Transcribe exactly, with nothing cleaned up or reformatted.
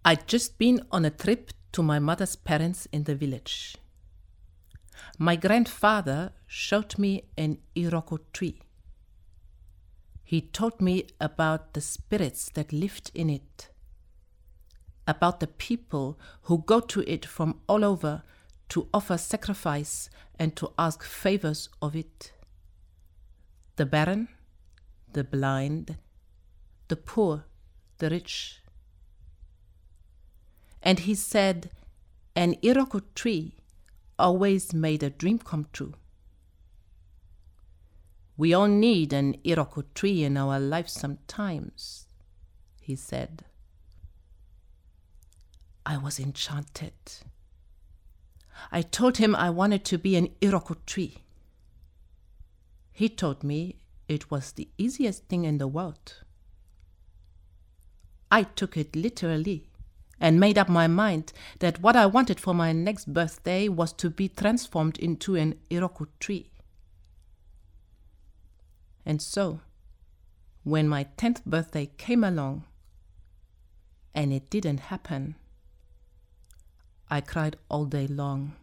I'd just been on a trip to my mother's parents in the village. My grandfather showed me an iroko tree. He told me about the spirits that lived in it, about the people who go to it from all over to offer sacrifice and to ask favors of it. The barren, the blind, the poor, the rich. And he said, an iroko tree always made a dream come true. We all need an iroko tree in our lives sometimes, he said. I was enchanted. I told him I wanted to be an iroko tree. He told me it was the easiest thing in the world. I took it literally and made up my mind that what I wanted for my next birthday was to be transformed into an iroko tree. And so, when my tenth birthday came along, and it didn't happen, I cried all day long.